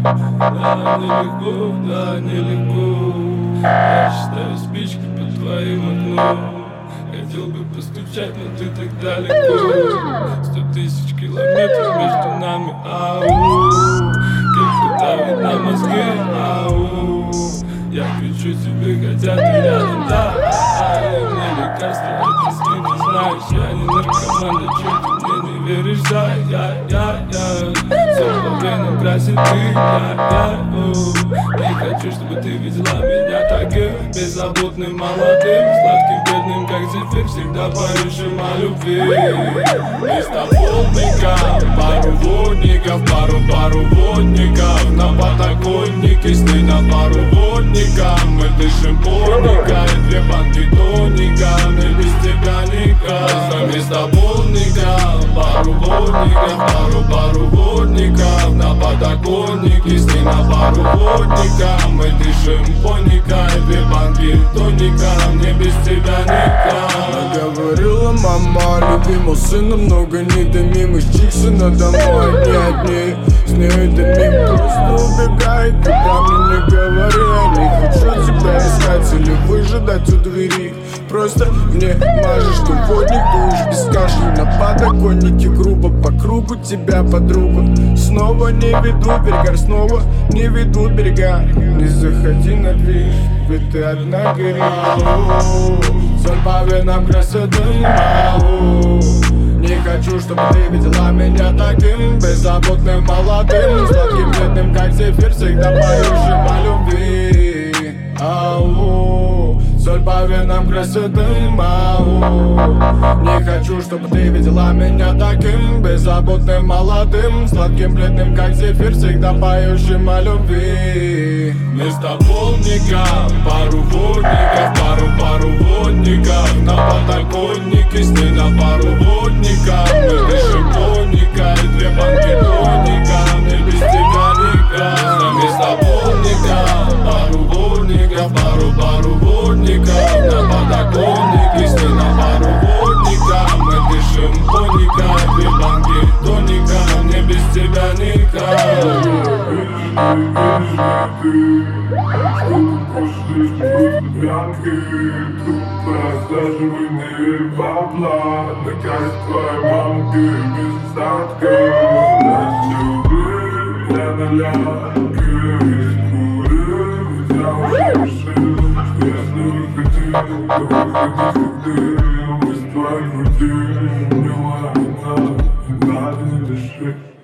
Да, нелегко, да, нелегко. Я считаю спички под твоим окном. Хотел бы постучать, но ты так далеко. 100 000 километров между нами, ау. Кем-то давит на мозги, ау. Я кричу тебе, хотя ты рядом, да. Мне лекарства эти скины, знаешь, я не наркоман, да чё ты мне не веришь, да. Я все по венам красит ты, Не хочу, чтобы ты видела меня таким беззаботным, молодым, сладким, бедным, как зефир, всегда поющим о любви. Вместо полника, пару водников, пару водников. На подоконнике сны на пару водников. Мы дышим полника и 2 банки тоника. Мне без тебя никак. Вместо полника, пару водников, пару водников. На подоконнике сны на пару водников. Мы дышим полника и 2 банки тоника. Мне без тебя никак. Говорила мама, любимого сына много недомимых чиксы надо мной, одни с ней дымим. Просто убегай, когда мне не говори. Я не хочу тебя искать или выжидать у двери. Просто мне мажешь, что водник дуешь без кашля. На подоконнике грубо по кругу тебя подругу. Снова не ведут берега, снова не ведут берега. Не заходи на движ, ведь ты одна горишь. Соль по венам красоты мало. Не хочу, чтобы ты видела меня таким беззаботным, молодым, сладким, бедным, как зефир, всегда поющим о любви. Ау, соль по венам красоты мало. Не хочу, чтобы ты видела меня таким беззаботным, молодым, сладким, бледным, как зефир, всегда поющим о любви. Вместо полника, пару водников, пару водников. На подоконнике сны на пару водников. Мы дышим тоника и 2 банки тоника. Мне без тебя никак. Вместо полника, пару водников, пару водников. На подоконнике сны на пару водников. Мы дышим тоника и 2 банки тоника. Мне без тебя никак. Просаживание бабла, наказ твоей мамки без остатка. Я налянки курю, взял решил, если не хотел, то выходи, мы с твоей груди, не ладно, надо не дыши.